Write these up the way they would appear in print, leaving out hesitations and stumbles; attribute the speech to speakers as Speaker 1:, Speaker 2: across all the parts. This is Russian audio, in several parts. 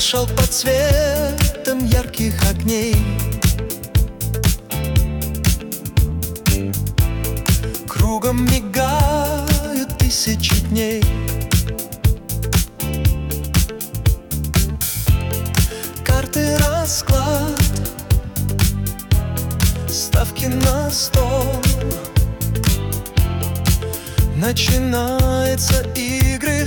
Speaker 1: пошел под цветом ярких огней. Кругом мигают тысячи дней. Карты, расклад, ставки на стол. Начинаются игры,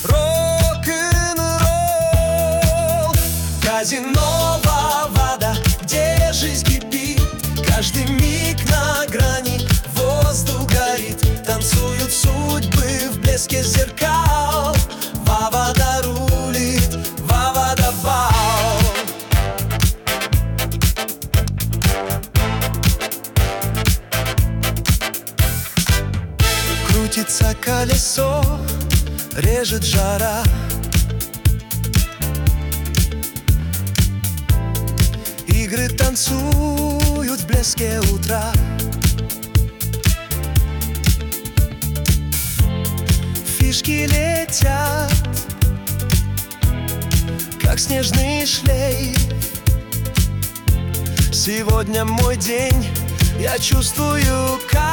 Speaker 1: рок-н-ролл. Казино Вавада, где жизнь кипит, каждый миг на грани, воздух горит. Танцуют судьбы в блеске зеркал. Вавада рулит, Вавада бал. Крутится колесо, режет жара. Игры танцуют в блеске утра. Фишки летят, как снежный шлейф. Сегодня мой день, я чувствую кайф.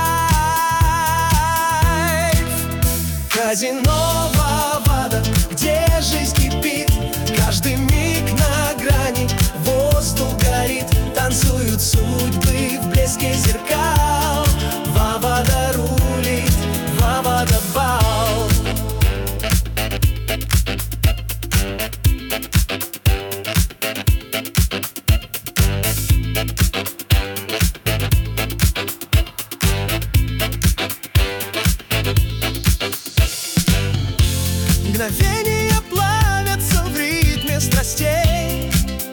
Speaker 1: Казино Вавада, где жизнь кипит, каждый миг на грани, воздух горит. Танцуют судьбы в блеске зеркал. Вавада рулит, Вавада бал. Мгновения плавятся в ритме страстей.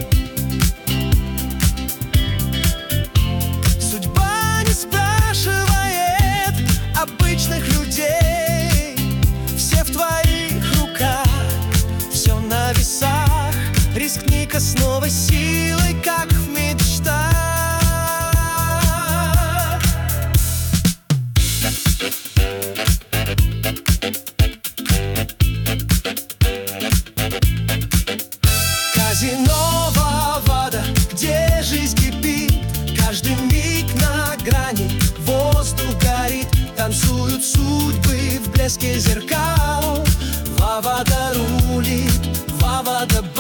Speaker 1: Судьба не спрашивает обычных людей. Все в твоих руках, все на весах. Рискни-ка с новой силой, как в мечтах. Казино Вавада, где жизнь кипит, каждый миг на грани, воздух горит. Танцуют судьбы в блеске зеркал. Вавада рулит, Вавада